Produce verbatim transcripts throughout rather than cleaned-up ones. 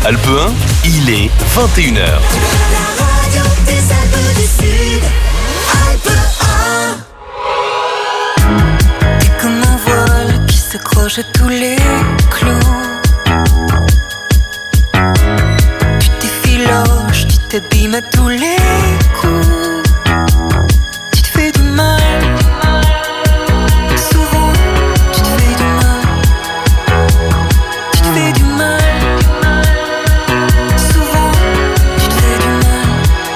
Alpes un, il est vingt et une heures. La radio des Alpes du Sud, Alpes un. T'es comme un voile qui s'accroche à tous les clous. Tu t'effiloches, tu t'abîmes à tous les coups. Tu te fais du mal. Souvent, tu te fais du mal. Tu te fais du mal. Souvent, tu te fais du mal.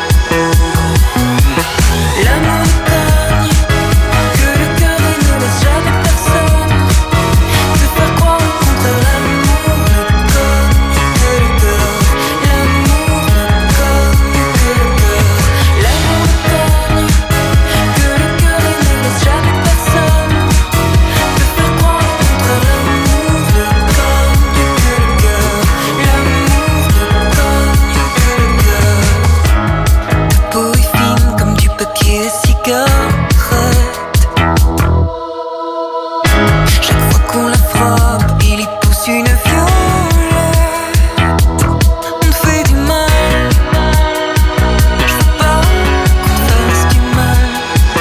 L'amour gagne, que le cœur ne laisse jamais personne te faire croire au contraire. L'amour ne gagne que le cœur. L'amour ne gagne que le cœur. L'amour gagne, que le cœur ne laisse jamais personne te faire croire au contraire. L'amour ne gagne que le cœur. L'amour ne gagne que le cœur. Ta peau est fine comme du papier à cigarette. Chaque fois qu'on la frappe, il y pousse une violette. On te fait du mal. Je veux pas qu'on te fasse du mal.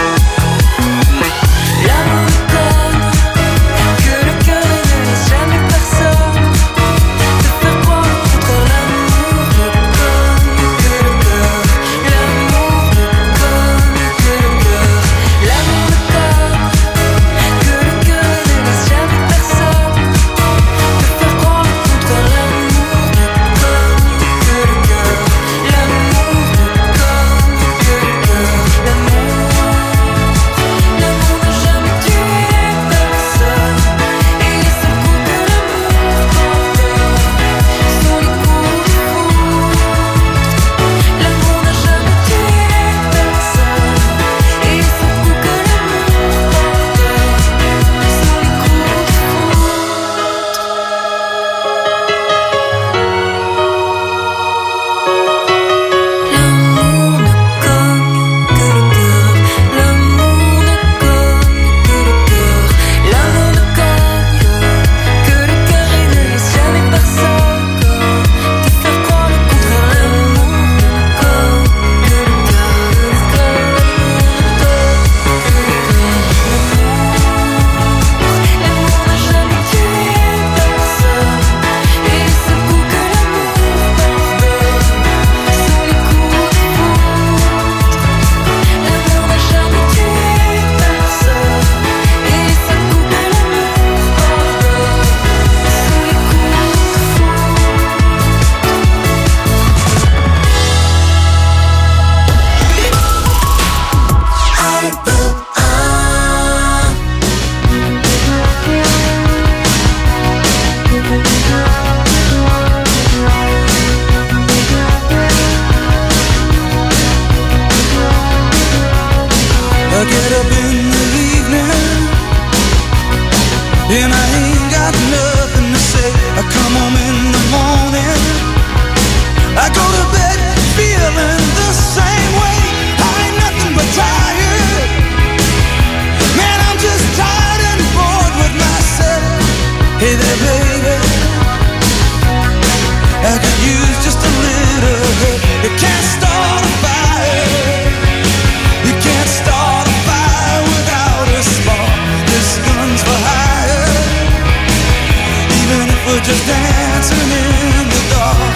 L'amour gagne, que le cœur ne laisse jamais personne te faire croire au contraire. L'amour ne gagne que le cœur. L'amour ne gagne que le cœur. L'amour ne gagne, que le cœur ne laisse jamais personne te faire croire au contraire. L'amour ne gagne que le cœur. L'amour ne gagne que le cœur. L'amour, l'amour n'a jamais tué personne. Et les seuls coups que l'amour porte sont les coups de foudre. L'amour n'a jamais tué personne. Et les seuls coups que l'amour porte sont les coups de L'amour ne gagne que le cœur. L'amour ne gagne que le cœur. L'amour ne gagne que le cœur et ne laisse jamais personne te faire croire le contraire. L'amour ne gagne que le cœur. L'amour n'a jamais tué personne. Et les seuls coups que l'amour porte sont les coups de foudre. L'amour n'a jamais tué personne. Et les seuls coups que l'amour porte sont les coups de Alpes un. I get up in the evening and I ain't got nothing to say. I come home in the morning, I go to bed feeling the same way. I ain't nothing but tired. Man, I'm just tired and bored with myself. Hey there, baby, I could use just a little help. You can't start a fire. You can't start a fire without a spark. This gun's for hire. Even if we're just dancing in the dark.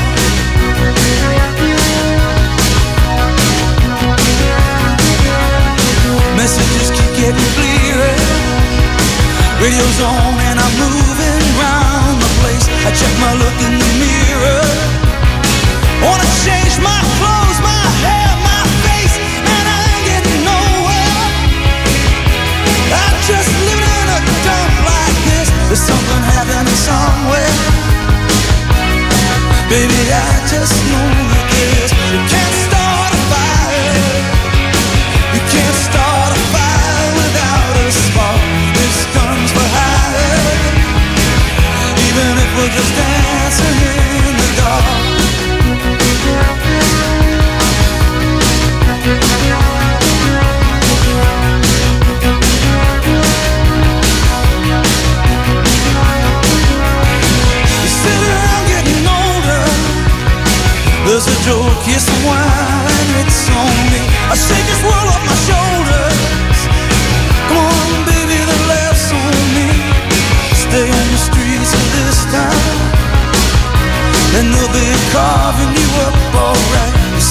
Messages keep getting clearer. Radio's on and I'm moving round the place. I check my look in the mirror. Wanna change my clothes, my hair, my face, and I ain't getting nowhere. I'm just living in a dump like this. There's something happening somewhere. Baby, I just know that this. You can't start a fire. You can't start a fire without a spark. This gun's for hire. Even if we're just dancing in the dark.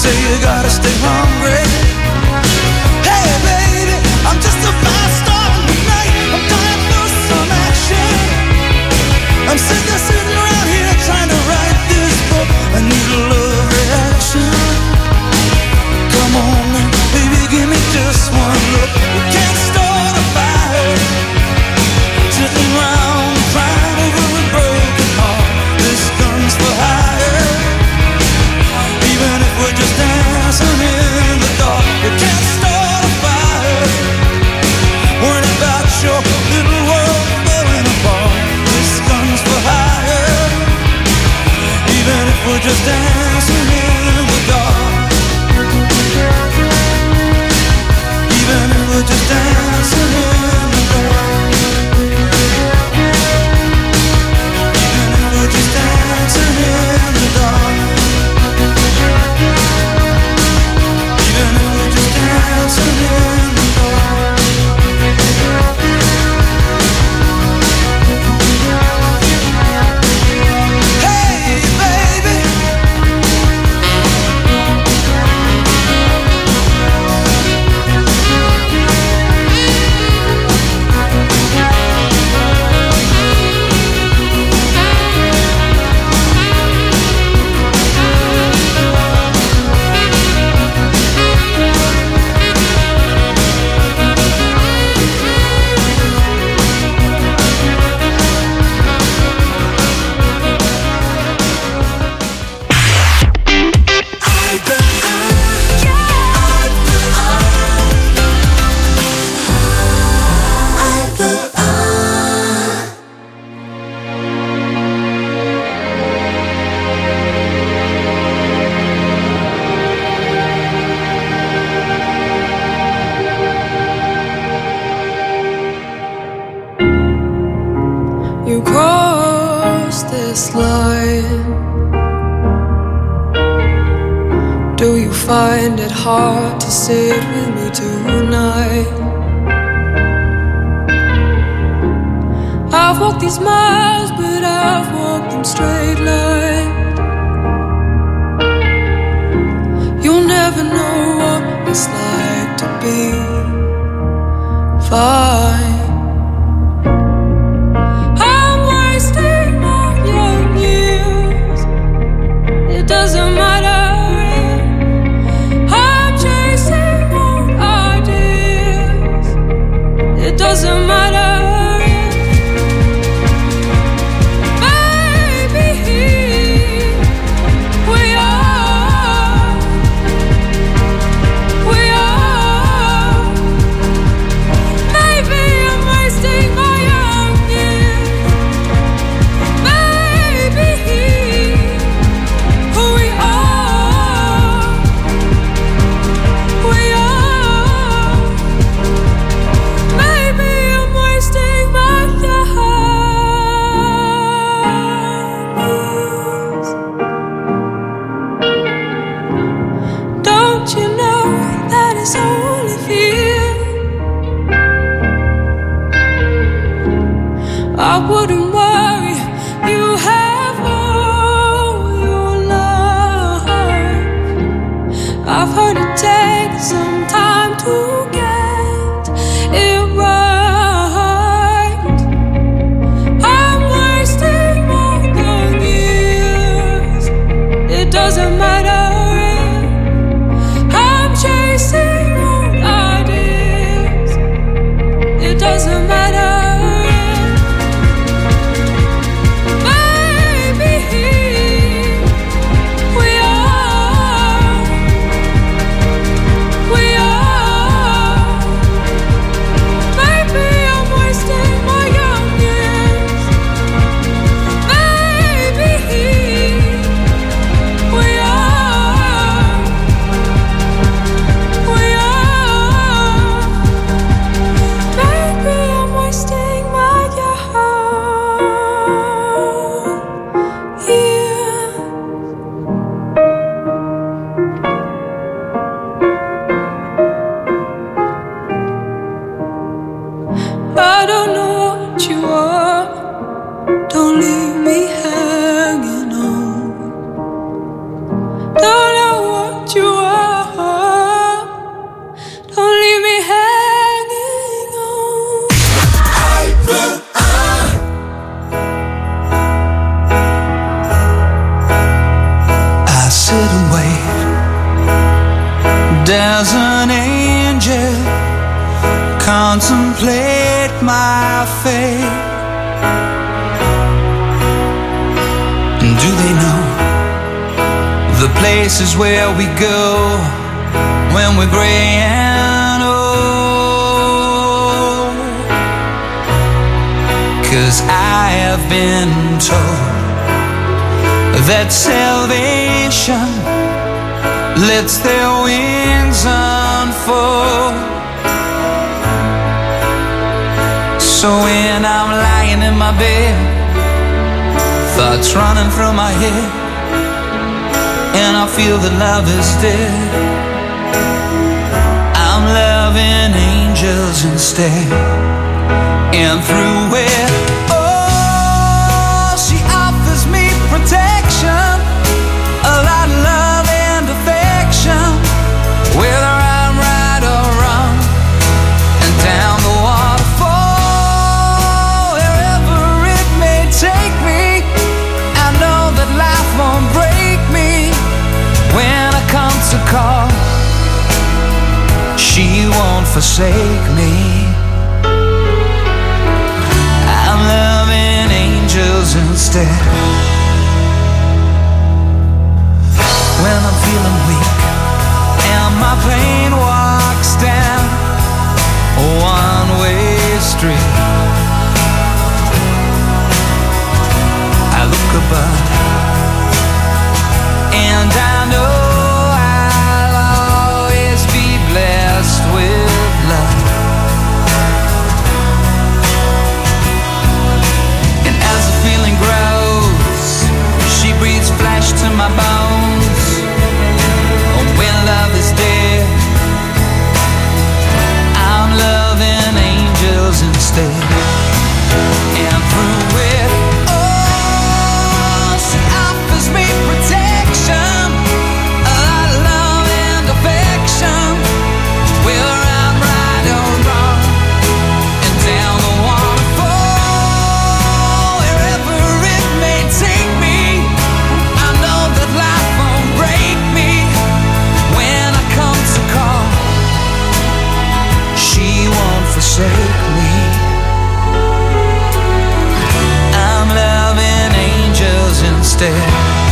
say you gotta stay hungry. Hey baby, I'm just a fast star in the night. I'm dying for some action. I'm sitting there, sitting around here trying to write this book. I need a love reaction. Come on now, baby, give me just one look. We can't start a fire, sitting around crying over a broken heart. This gun's for hire. Even if we're just dancing in the dark, we can't start a fire, worrying about your little world falling apart. This gun's for hire. Even if we're just dancing in the dark, even if we're just dancing in the dark, even if we're just dancing in the dark, even if we're just dancing in the dark. Hey baby, You cross this line. Do you find it hard to sit with me tonight? I've walked these miles, but I've walked them straight line. You'll never know what it's like to be fine. Doesn't matter. I'm chasing old ideas. It doesn't matter. Baby, we are, we are. Maybe I'm wasting my young years. Baby, we are, we are. Maybe I'm wasting my years. Don't you know that it's only fear? I wouldn't worry. You have all your life. I've heard it takes some time to get it right. I'm wasting more than years. It doesn't matter. I'm chasing old ideas. It doesn't matter. fate. Do they know the places where we go when we're gray and old? 'Cause I have been told that salvation lets their wings unfold. So when I'm lying in my bed, thoughts running through my head, and I feel that love is dead, I'm loving angels instead. And through it, oh, she offers me protection, a lot of love and affection, whether I'm right or wrong, and down the waterfall, wherever it may take me, I know that life won't break me when I come to call. She won't forsake me. I'm loving angels instead. When I'm feeling weak and my pain walks down a one-way street, I look above and I know I'll always be blessed with love. And as the feeling grows, she breathes flesh to my bones. Oh, when love is dead, I'm loving angels instead. And through it, oh, she offers me protection, a lot of love and affection, whether I'm right or wrong, and down the waterfall, wherever it may take me, I know that life won't break me when I come to call. She won't forsake me. I'm loving angels instead.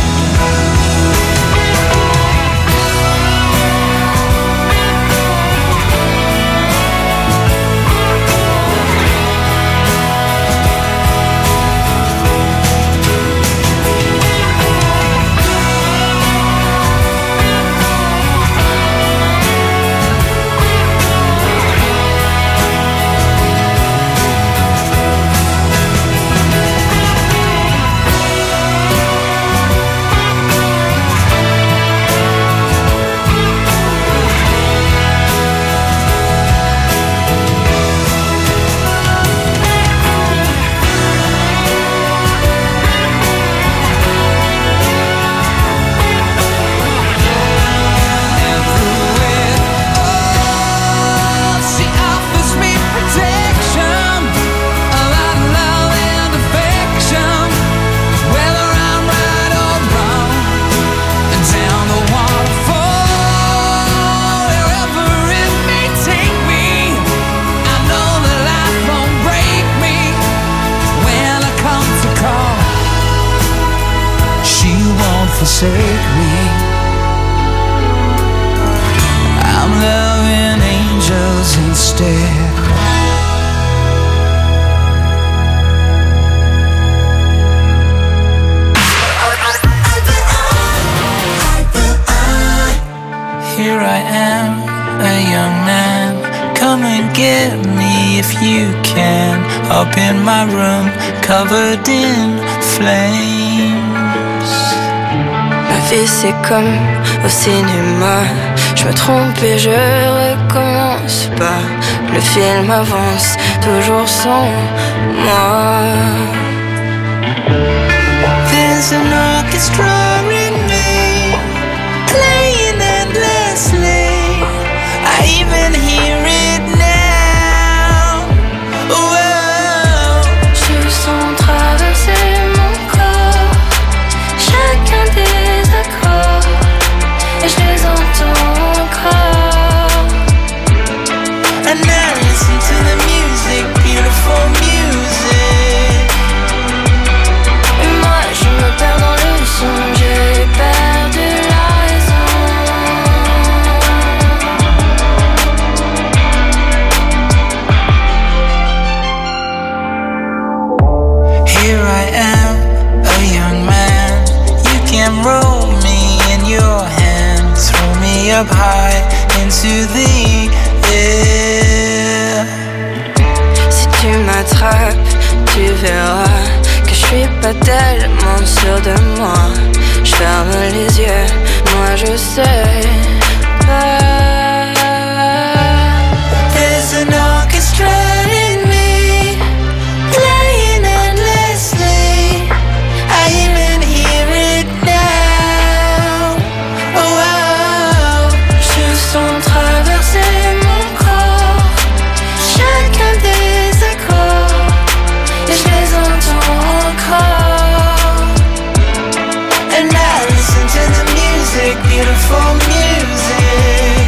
Forsake me. I'm loving angels instead. Here I am, a young man. Come and get me if you can. Up in my room, covered in flames. Et c'est comme au cinéma. Je me trompe et je recommence pas. Le film avance toujours sans moi. There's an orchestra in me, playing endlessly. I even hear it now. Whoa. Je sens traverser mon corps chacun des accords, et je les entends encore. And now listen to the music, beautiful music. am, a young man. You can roll me in your hand, throw me up high into the air. Si tu m'attrapes, tu verras que je suis pas tellement sûr de moi. Je ferme les yeux, moi je sais pas. There's an orchestra in me, playing endlessly. I even hear it now. Oh, oh. Je sens traverser mon corps chacun des accords et je les entends encore. And I listen to the music, beautiful music.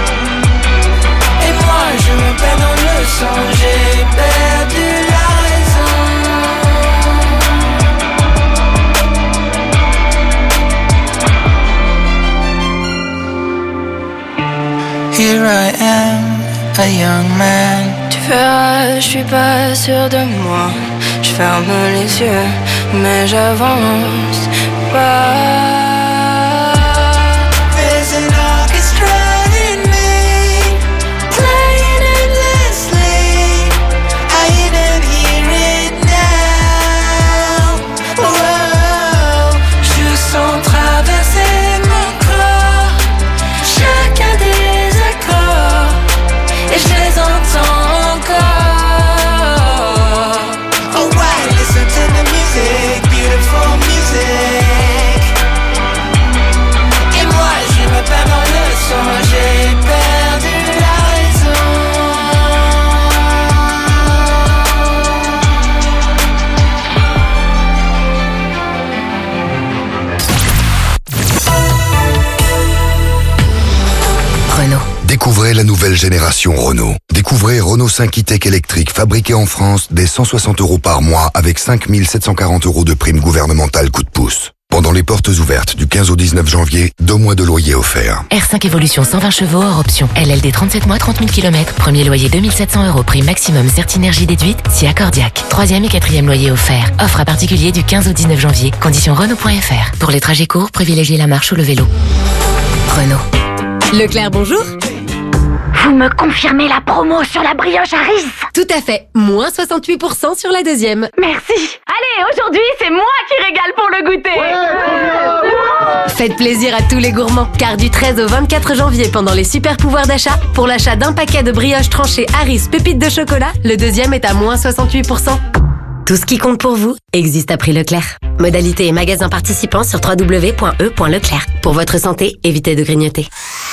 Et moi je me perds dans le son, j'ai perdu la raison. Here I am, a young man. Tu verras, je suis pas sûr de moi. Je ferme les yeux, mais j'avance pas. There's an orchestra in me, playing endlessly. I even hear it now. Whoa. Je sens traverser mon corps chacun des accords et je les entends encore. Oh, why listen to the music, beautiful music. Et moi je me perds dans le son, j'ai perdu la raison. Renault. Découvrez la nouvelle génération Renault. Découvrez Renault cinq e-Tech électrique fabriqué en France dès cent soixante euros par mois avec cinq mille sept cent quarante euros de prime gouvernementale coup de pouce. Pendant les portes ouvertes du quinze au dix-neuf janvier, deux mois de loyer offerts. R cinq Evolution cent vingt chevaux hors option. L L D trente-sept mois, trente mille kilomètres. Premier loyer deux mille sept cents euros. Prime maximum Certinergie déduite si accordiaque. Troisième et quatrième loyer offert. Offre à particulier du quinze au dix-neuf janvier. Conditions Renault point F R. Pour les trajets courts, privilégiez la marche ou le vélo. Renault. Leclerc, bonjour. Vous me confirmez la promo sur la brioche Harris? Tout à fait. Moins soixante-huit pour cent sur la deuxième. Merci. Allez, aujourd'hui, c'est moi qui régale pour le goûter. Ouais, faites plaisir à tous les gourmands, car du treize au vingt-quatre janvier, pendant les super pouvoirs d'achat, pour l'achat d'un paquet de brioches tranchées Harris pépites de chocolat, le deuxième est à moins soixante-huit pour cent. Tout ce qui compte pour vous existe à prix Leclerc. Modalité et magasins participants sur w w w point e point leclerc. Pour votre santé, évitez de grignoter.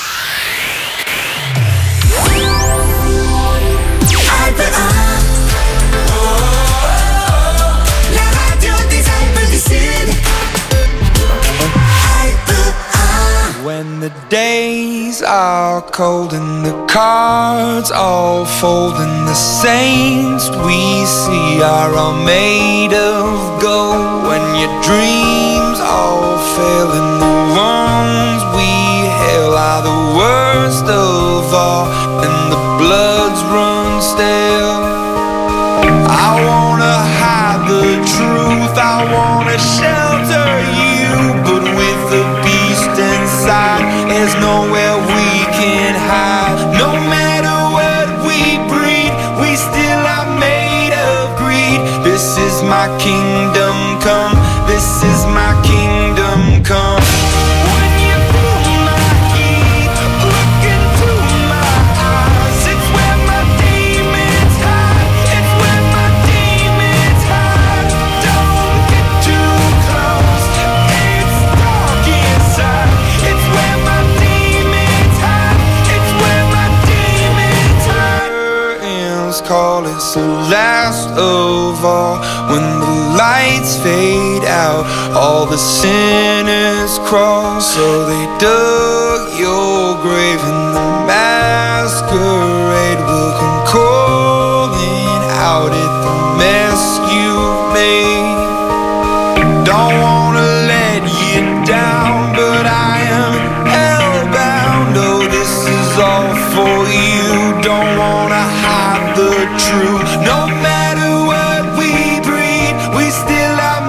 When the days are cold and the cards all fold and the saints we see are all made of gold, when your dreams all fail and the ones we hail are the worst of all and the bloods run stale, I wanna hide the truth, I wanna shelter you, but with the beast inside, there's nowhere we can hide. No matter what we breed, we still are made of greed. This is my kingdom come, this is my kingdom come. When you feel my heat, look into my eyes, it's where my demons hide, it's where my demons hide. Don't get too close, it's dark inside, it's where my demons hide, it's where my demons hide. Curtains call, it's the last of all. When the lights fade out, all the sinners crawl. So they dug your grave and the masquerade will come calling out at the mess you've made. Don't wanna let you down, but I am hellbound. Oh, this is all for you. Don't wanna hide the truth. No matter what we breed, we still are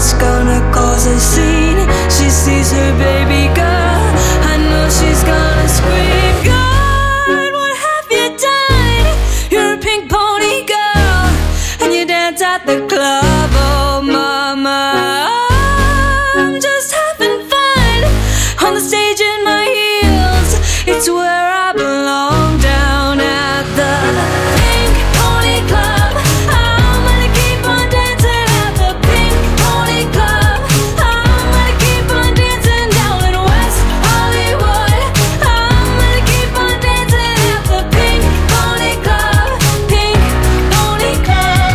It's gonna cause a scene. She sees her baby girl. I know she's gonna scream. God, what have you done? You're a pink pony girl, and you dance at the club. Oh, mama, I'm just having fun on the stage in my heels. It's where I belong, down at the Pink Pony Club. I'm gonna keep on dancing at the Pink Pony Club. I'm gonna keep on dancing down in West Hollywood. I'm gonna keep on dancing at the Pink Pony Club. Pink Pony Club.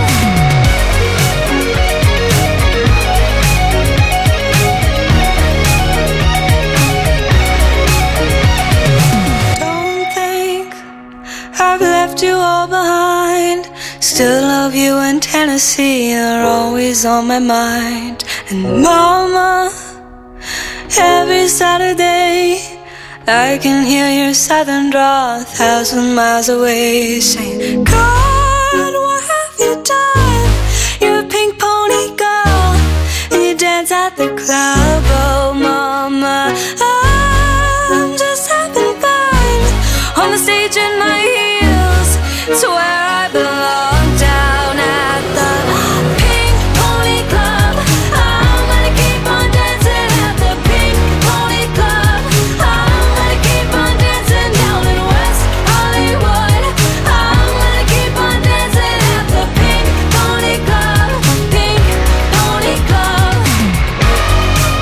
Don't think I've left you all behind. Still love you in Tennessee, you're always on my mind. And mama, every Saturday I can hear your southern drawl a thousand miles away, saying, God, what have you done? You're a pink pony girl, and you dance at the club. Oh, mama, I'm just having fun on the stage in my heels. It's where I belong, down at the Pink Pony Club. I'm gonna keep on dancing at the Pink Pony Club. I'm gonna keep on dancing down in West Hollywood. I'm gonna keep on dancing at the Pink Pony Club. Pink Pony Club.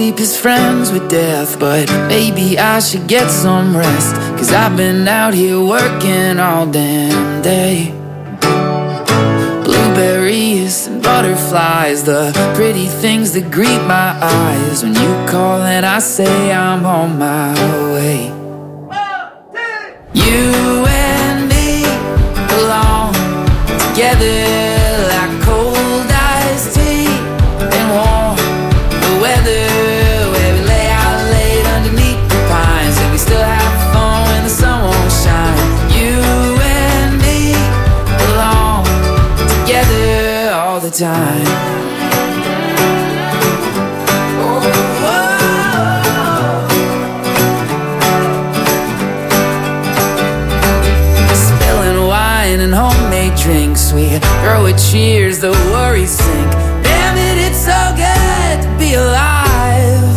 sleep is friends with death, but maybe I should get some rest, 'cause I've been out here working all damn day. Blueberries and butterflies, the pretty things that greet my eyes. When you call and I say I'm on my way. You and me belong together like cold iced tea and warm the weather, where we lay out late underneath the pines, and we still have fun when the sun won't shine. You and me belong together all the time. And homemade drinks, we throw a cheers, the worries sink. Damn it, it's so good to be alive.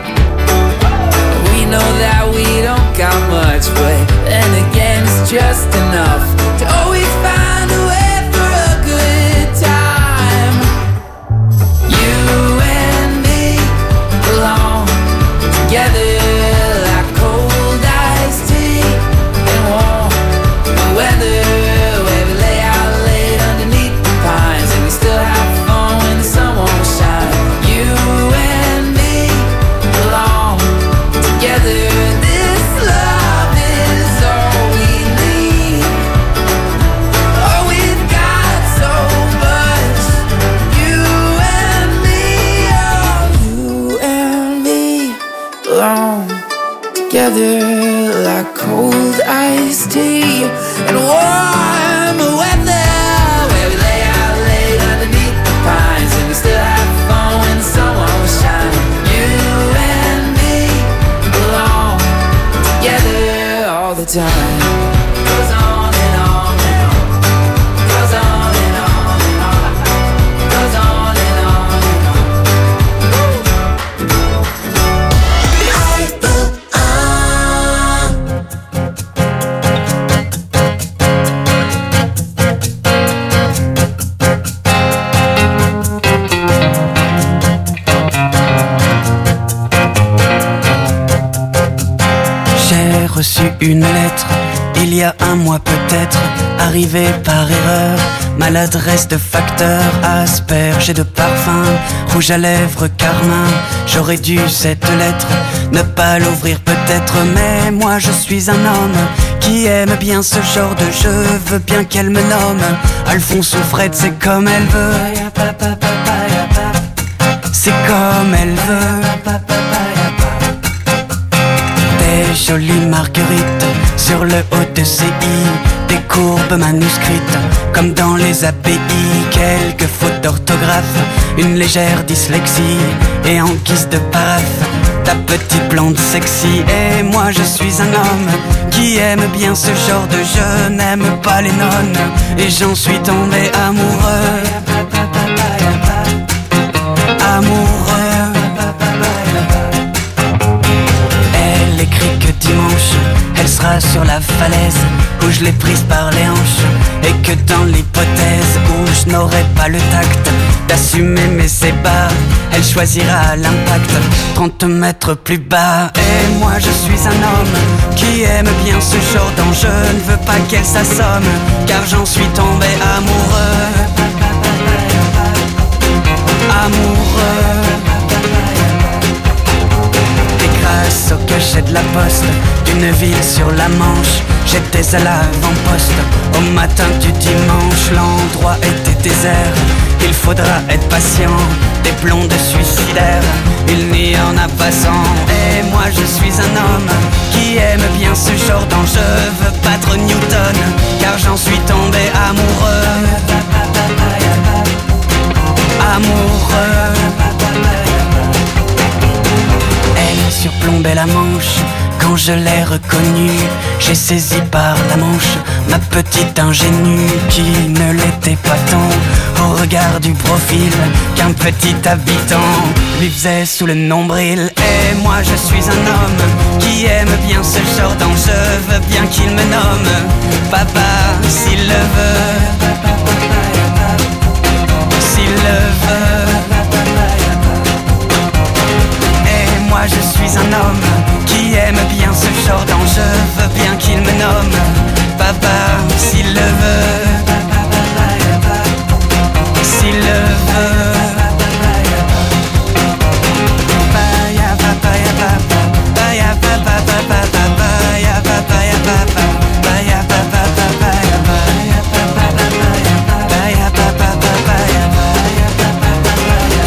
We know that we don't got much, but then again it's just enough to always find a way for a good time. You and me belong together like cold iced tea and warm the weather. Together like cold iced tea and warm weather, where we lay out late underneath the pines, and we still have fun when the sun won't shine. You and me belong together all the time. Goes on and on and on, goes on and on and on, goes on and on and on. Reçu une lettre, il y a un mois peut-être, arrivée par erreur, maladresse de facteur, asperge et de parfum, rouge à lèvres, carmin. J'aurais dû cette lettre ne pas l'ouvrir peut-être, mais moi je suis un homme qui aime bien ce genre de jeu, veux bien qu'elle me nomme Alphonse ou Fred, c'est comme elle veut, c'est comme elle veut. Des jolies marguerites sur le haut de ses i, des courbes manuscrites comme dans les A P I, quelques fautes d'orthographe, une légère dyslexie, et en guise de paraphe ta petite blonde sexy. Et moi je suis un homme qui aime bien ce genre de jeu, n'aime pas les nonnes, et j'en suis tombé amoureux. Amoureux. Elle écrit que dimanche elle sera sur la falaise où je l'ai prise par les hanches, et que dans l'hypothèse où je n'aurai pas le tact d'assumer mes ébats, elle choisira l'impact trente mètres plus bas. Et moi je suis un homme qui aime bien ce genre d'enjeu, ne veux pas qu'elle s'assomme car j'en suis tombé amoureux. Amoureux. Et grâce au cachet de la poste d'une ville sur la Manche, j'étais à l'avant-poste au matin du dimanche. L'endroit était désert, il faudra être patient, des blondes suicidaires, il n'y en a pas cent. Et moi je suis un homme qui aime bien ce genre d'enjeu, veux battre Newton car j'en suis tombé amoureux. Amoureux. Elle surplombait la Manche quand je l'ai reconnue, j'ai saisi par la manche ma petite ingénue qui ne l'était pas tant au regard du profil qu'un petit habitant lui faisait sous le nombril. Et moi je suis un homme qui aime bien ce genre d'enjeu, veux bien qu'il me nomme papa s'il le veut, s'il le veut. Et suis un homme qui aime bien ce genre d'enjeu. Je veux bien qu'il me nomme papa s'il le veut. S'il le veut. Papaya, papaya, papa. Papaya, papa, papa, papaya, papaya, papa. Papaya, papa, papaya, papaya, papa, papaya. Papaya, papa, papaya, papaya, papa, papaya.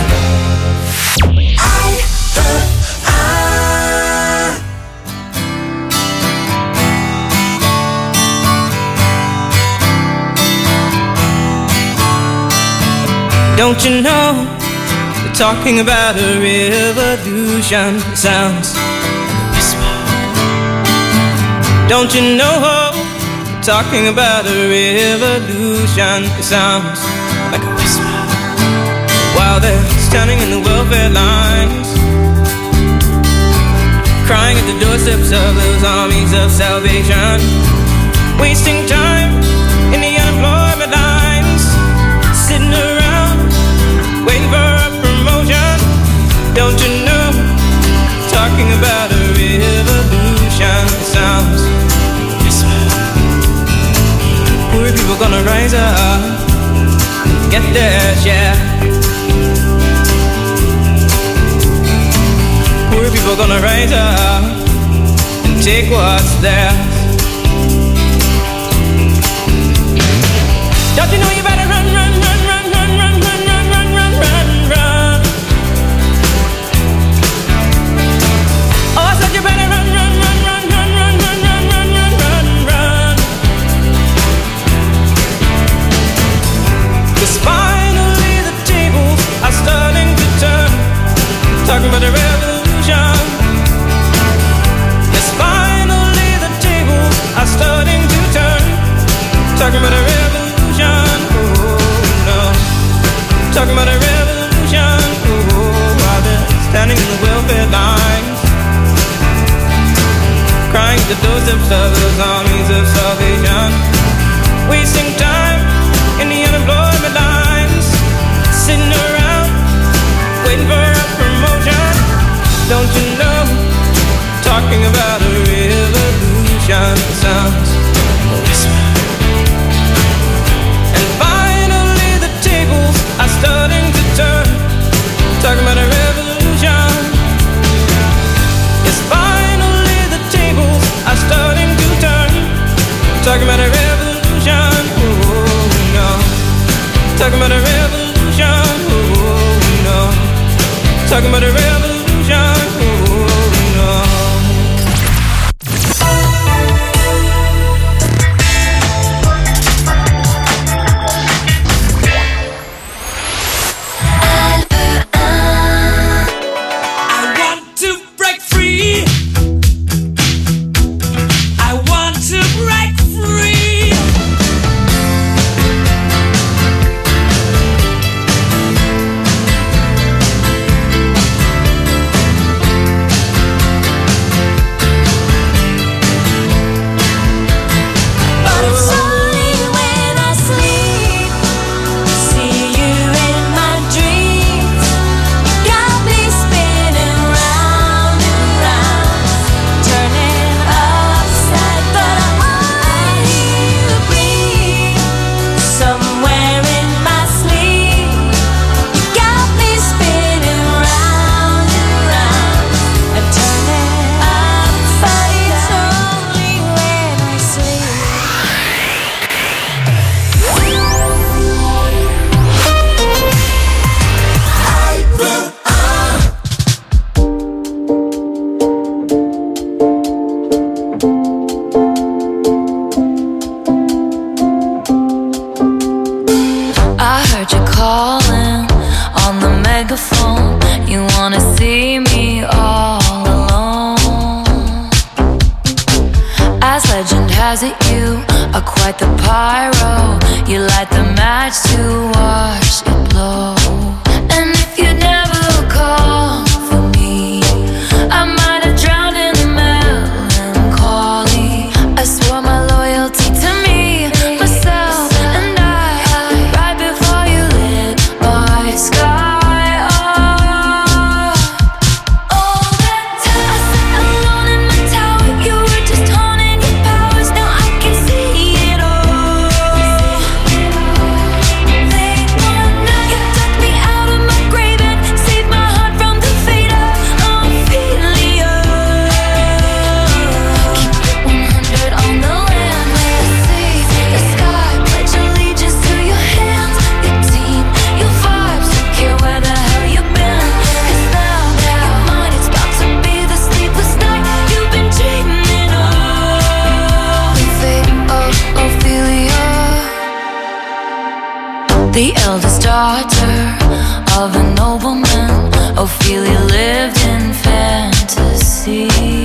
Don't you know, they're talking about a revolution. It sounds like a whisper. Don't you know, they're talking about a revolution. It sounds like a whisper. While they're standing in the welfare lines, crying at the doorsteps of those armies of salvation, wasting time in the unemployment lines, sitting around waiting for a promotion. Don't you know, talking about a revolution. It sounds whisper. Poor people gonna rise up, get their share. Poor people gonna rise up and take what's theirs. Don't you know you better run, run, run, run, run, run, run, run, run, run, run, run. Oh, I said you better run, run, run, run, run, run, run, run, run, run, run, run. 'Cause finally the tables are starting to turn, talking about a revolution. Yes, finally the tables are starting to turn, talking about a revolution. Oh no, talking about a revolution. Oh, while they're standing in the welfare lines, crying at the doorsteps of those armies of salvation, wasting time in the unemployment lines, sitting around waiting for a promotion. Don't you know, talking about a revolution sounds a whisper. Are starting to turn, talking about a revolution. Yes, finally the tables are starting to turn, talking about a revolution. Oh no, talking about a revolution. Oh no, talking about a revolution. Oh no. Sky, oh, all the time. the eldest daughter of a nobleman. Ophelia lived in fantasy,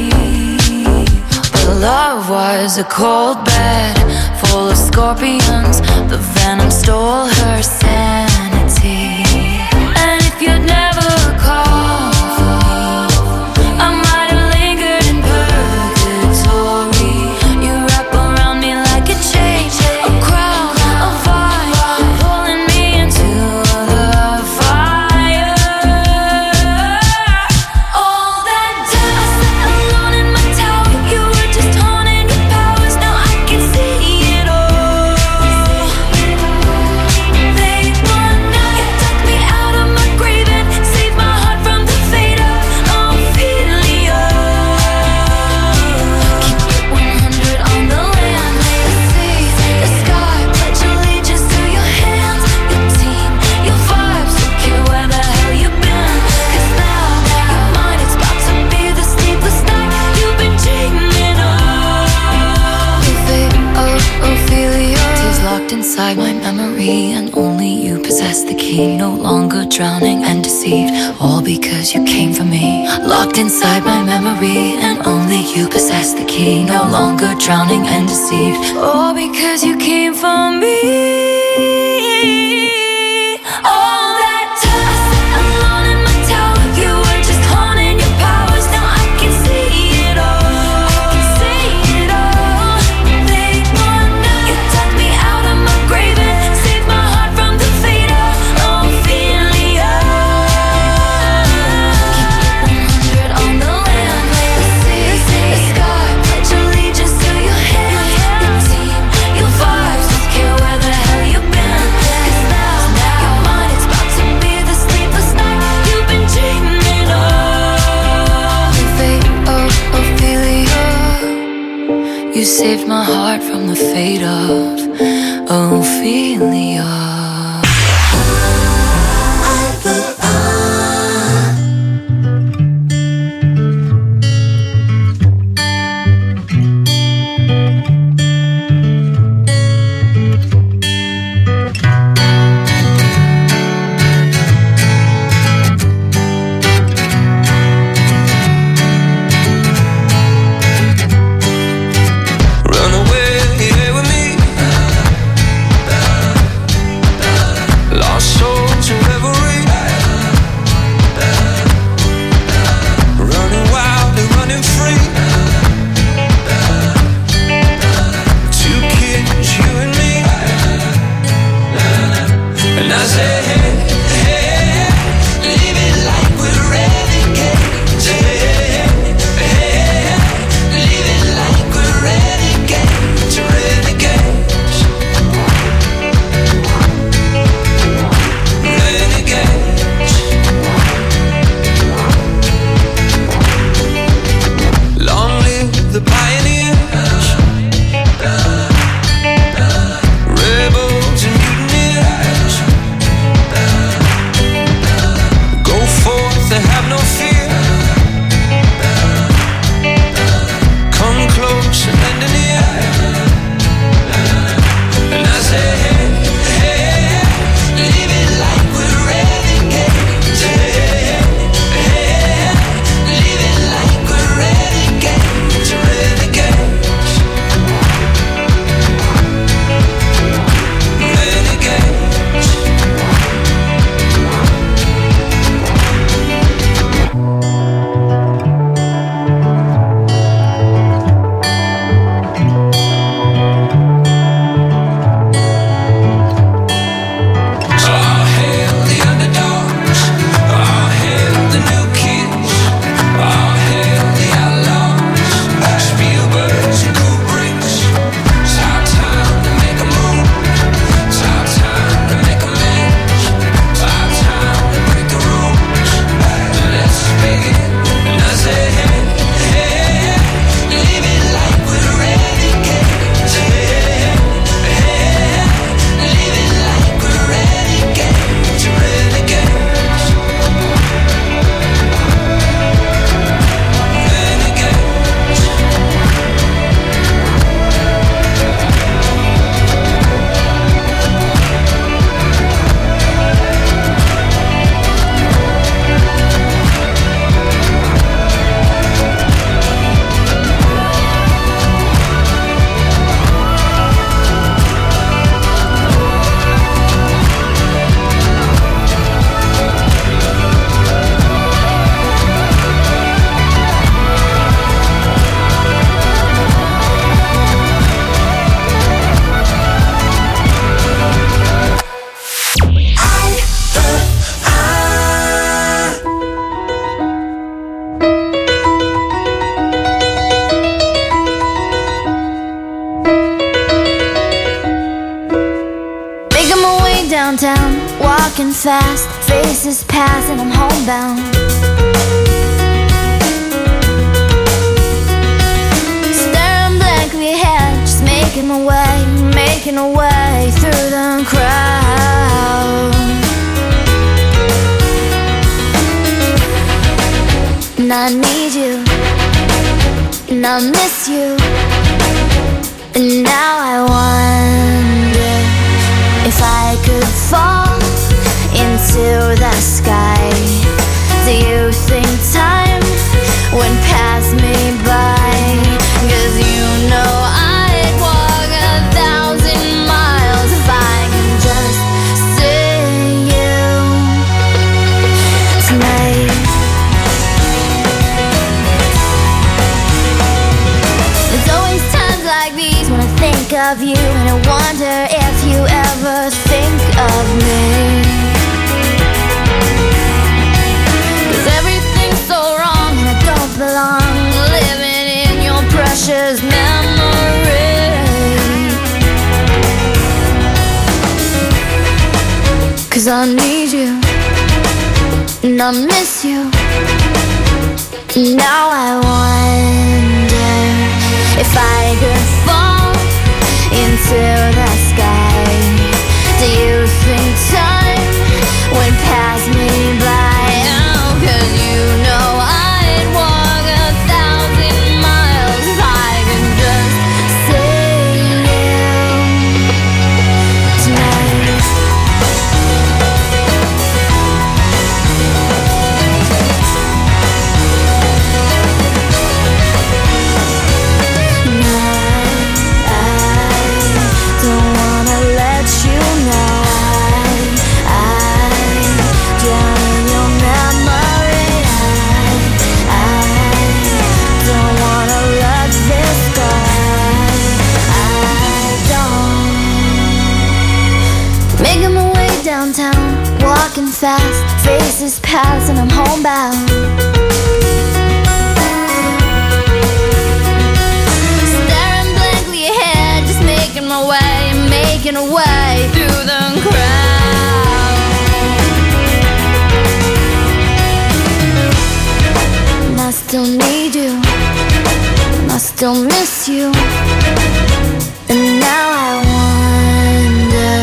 but love was a cold bed full of scorpions. The venom stole her sanity. And if you'd never called for me, I might have lingered in purgatory. You wrap around me like a chain, a crown, a vine, pulling me into the fire. All that time I sat alone in my tower, you were just haunting your powers. Now I can see it all. They want now, you took me out of my grave and saved my heart from the fate of Ophelia. Keep it one hundred on the land, the sea, the sky. Pledge allegiance to your hands, your team, your vibes. Don't care where the hell you've been, 'cause now your mind it's about to be the sleepless night you've been dreaming of. The fate of Ophelia is locked inside my memory, and only you possess the key. No longer drowning and deceived, all because you came for me. Locked inside my memory, and only you possess the key. No longer drowning and deceived, all because you came for me. All that time I sat alone in my tower, you were just haunting your powers. Now I can see it all. I can see it all. They want now, you took me out of my grave and saved my heart from the fate of Ophelia. Keep it one hundred on the land, the sea, the sky. Pledge allegiance to your hands, your team, your vibes. Don't care where the hell you've been, 'cause now your mind it's about to be the sleepless night you've been dreaming of. The fate of Ophelia, you saved my heart from the fate of Ophelia. Run away with me. downtown, walking fast, faces pass and I'm homebound. Staring blankly ahead, just making my way, making my way through the crowd. And I need you, and I miss you, and now I wonder if I could fall into the sky. Do you think time would pass me by? 'Cause you know I'd walk a thousand miles if I can just see you tonight. There's always times like these when I think of you, and I wonder if you ever think of me. 'Cause everything's so wrong and I don't belong, living in your precious memory. 'Cause I need you, and I miss you. Now I wonder if I could fall into the sky. Do you think time would pass me by? Oh, 'cause you know I'd walk a thousand miles if I could just see you tonight. Making my way downtown, walking fast, faces pass and I'm homebound. Staring blankly ahead, just making my way, making a way through the crowd. And I still need you, and I still miss you, and now I wonder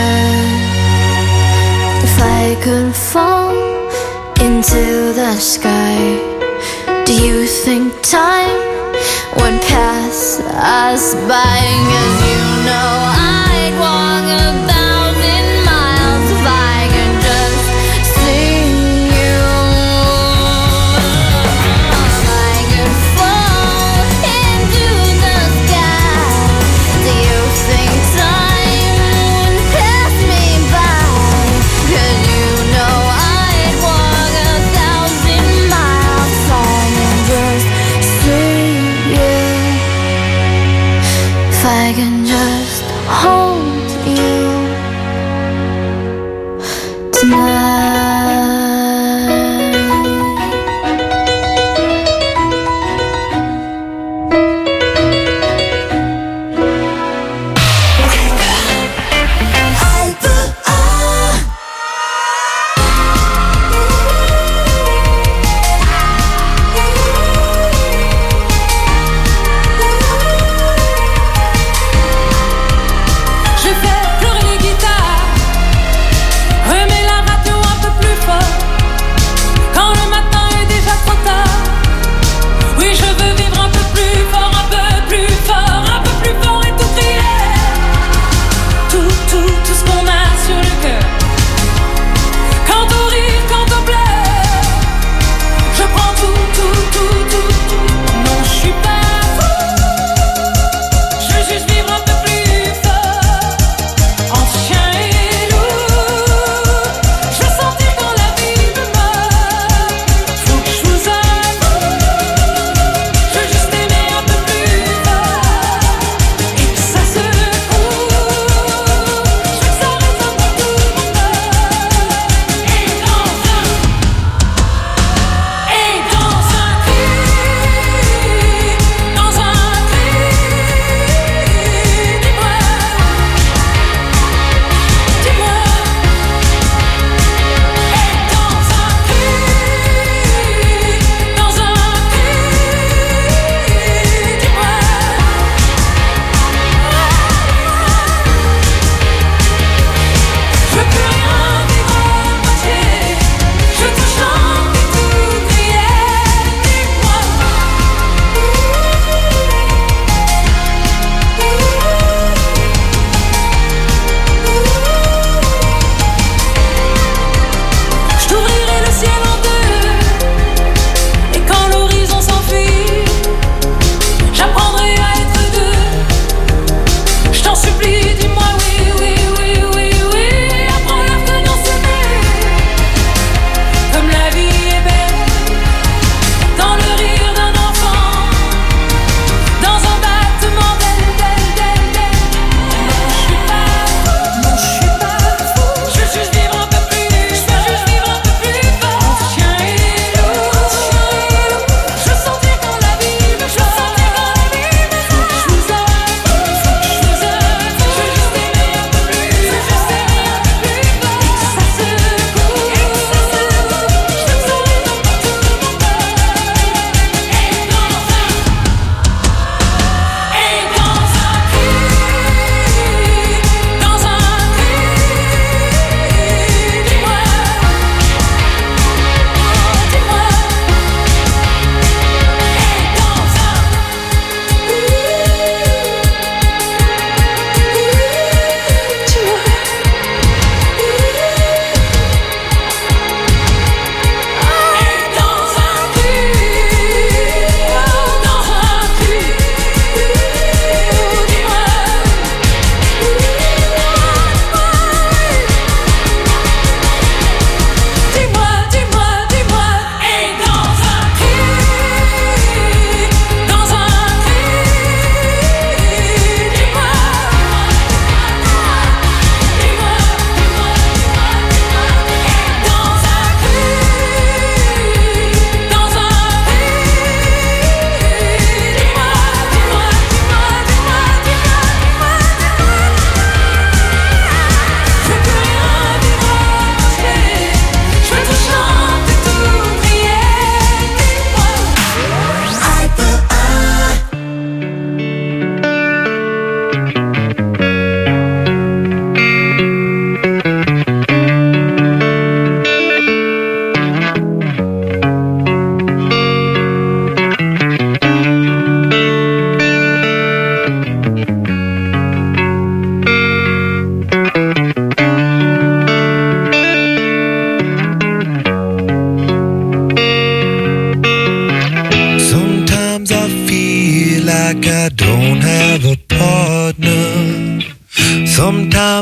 if I could fall into the sky. Do you think time would pass us by? 'Cause you know I'd walk a thousand miles if I could just see you. If I could fall into the sky, do you think time would pass me by? 'Cause you know I'd walk a thousand miles if I can just see you. If I can just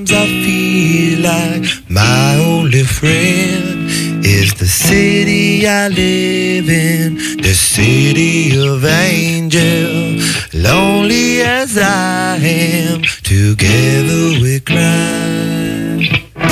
Sometimes I feel like my only friend is the city I live in, the city of angels. Lonely as I am, together we cry.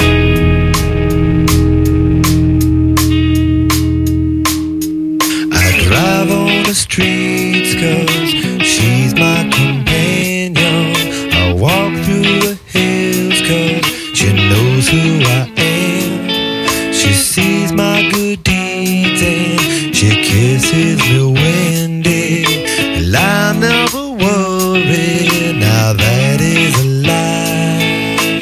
I drive on the streets 'cause she's my companion. I walk through the hills 'cause she knows who I am. She sees my good deeds and she kisses me when day. And I never worry, now that is a lie.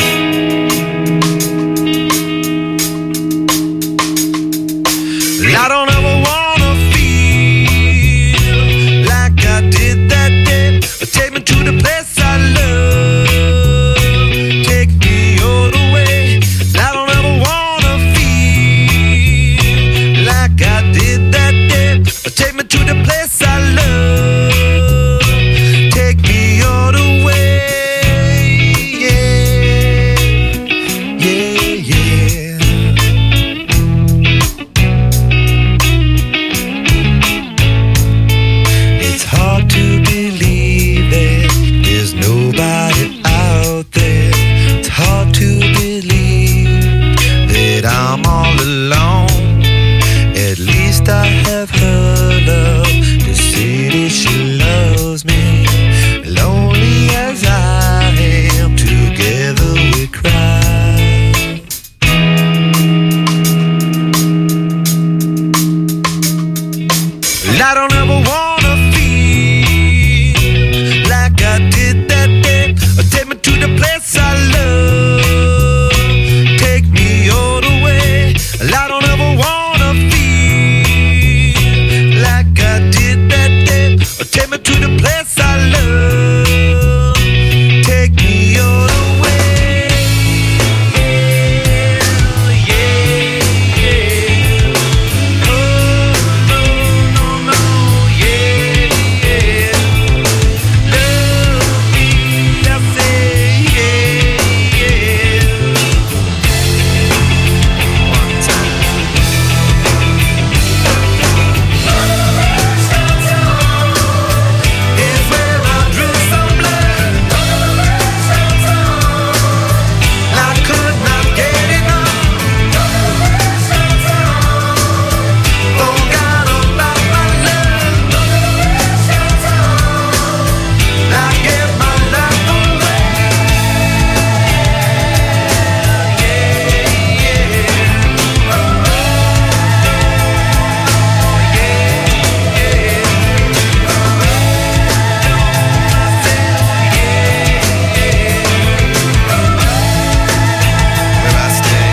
I don't ever wanna feel like I did that day. Take me to the place I love, take me all the way. I don't ever wanna feel like I did that day. Take me to the place I love, take me all the way. Yeah, yeah, yeah. It's hard to believe that there's nobody out there. It's hard to believe that I'm all alone. At least I have her love. The city, she loves me. Lonely as I am, together we cry. I don't ever wanna feel like I did that day. Take me to the place I love, take me all the way. I don't ever wanna feel like I did that day. Take me to the place I love, take me all the way. Yeah, yeah, yeah. Oh, no, no, no, yeah, yeah. Love me, I say, yeah, yeah. One time. It's where I drew some blood. I could not get enough. Forgot about my love. I gave my life away. Yeah, yeah. Oh, where I stay.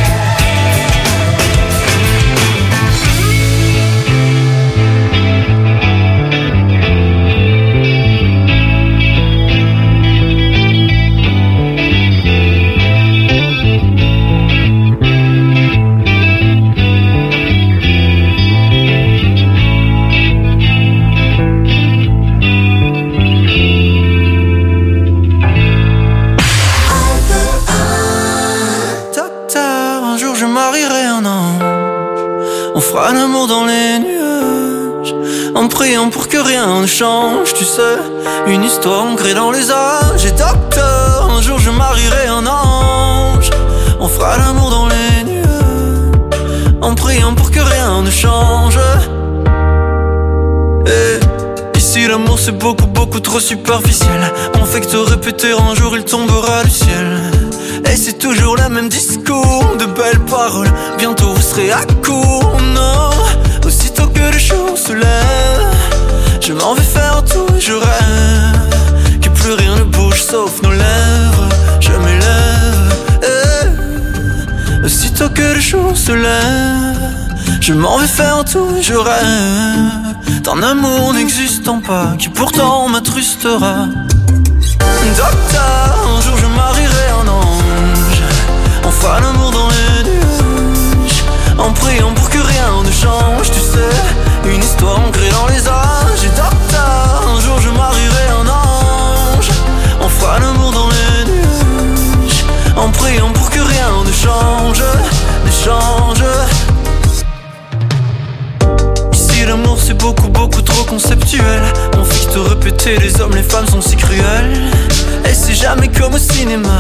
Docteur, un jour je marierai un ange. On fera l'amour dans les nuages, en priant pour que rien ne change. Tu sais, une histoire ancrée dans les âges. Et docteur, un jour je marierai un ange. On fera l'amour dans les nuages, en priant pour que rien ne change. Et ici l'amour c'est beaucoup beaucoup trop superficiel. On fait que te répéter, un jour il tombera du ciel. Et c'est toujours le même discours, de belles paroles. Bientôt vous serez à court, non. Aussitôt que le jour se lève, je m'en vais faire tout et je rêve que plus rien ne bouge sauf nos lèvres. Je m'élève, eh. Aussitôt que le jour se lève, je m'en vais faire tout et je rêve d'un amour n'existant pas, qui pourtant m'attrustera. Docteur, un jour je marierai un ange. On fera l'amour dans les nuages, en priant pour que rien ne change. Tu sais, une histoire ancrée dans les âges. Et docteur, un jour je marierai un ange. On fera l'amour dans les nuages,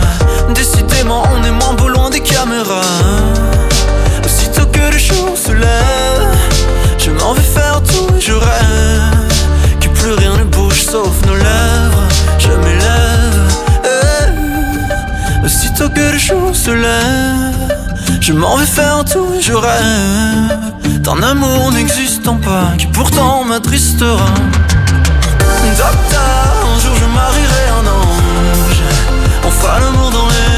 Décidément on est moins beau loin des caméras. Aussitôt que le jour se lève, je m'en vais faire tout et je rêve que plus rien ne bouge sauf nos lèvres. Je m'élève, eh. Aussitôt que le jour se lève, je m'en vais faire tout et je rêve d'un amour n'existant pas qui pourtant m'attristera. Docteur, un jour je marierai un ange. On fera l'amour dans les